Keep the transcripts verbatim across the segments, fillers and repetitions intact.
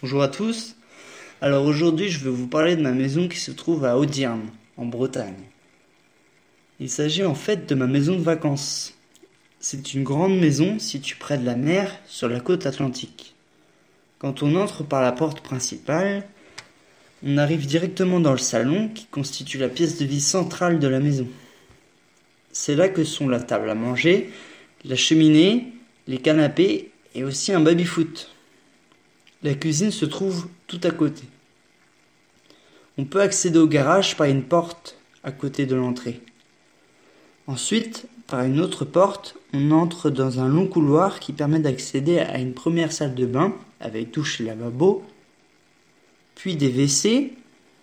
Bonjour à tous. Alors aujourd'hui, je vais vous parler de ma maison qui se trouve à Audierne, en Bretagne. Il s'agit en fait de ma maison de vacances. C'est une grande maison située près de la mer, sur la côte atlantique. Quand on entre par la porte principale, on arrive directement dans le salon qui constitue la pièce de vie centrale de la maison. C'est là que sont la table à manger, la cheminée, les canapés et aussi un baby-foot. La cuisine se trouve tout à côté. On peut accéder au garage par une porte à côté de l'entrée. Ensuite, par une autre porte, on entre dans un long couloir qui permet d'accéder à une première salle de bain avec douche et lavabo, puis des W C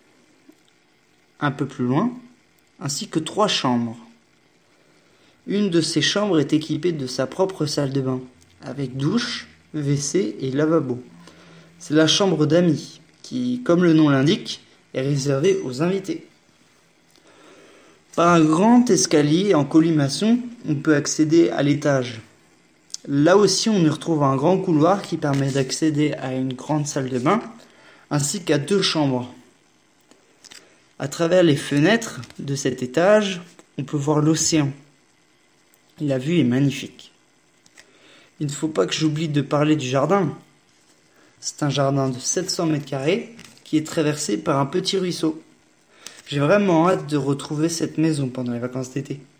un peu plus loin, ainsi que trois chambres. Une de ces chambres est équipée de sa propre salle de bain, avec douche, W C et lavabo. C'est la chambre d'amis, qui, comme le nom l'indique, est réservée aux invités. Par un grand escalier en colimaçon, on peut accéder à l'étage. Là aussi, on y retrouve un grand couloir qui permet d'accéder à une grande salle de bain, ainsi qu'à deux chambres. À travers les fenêtres de cet étage, on peut voir l'océan. La vue est magnifique. Il ne faut pas que j'oublie de parler du jardin. C'est un jardin de sept cents mètres carrés qui est traversé par un petit ruisseau. J'ai vraiment hâte de retrouver cette maison pendant les vacances d'été.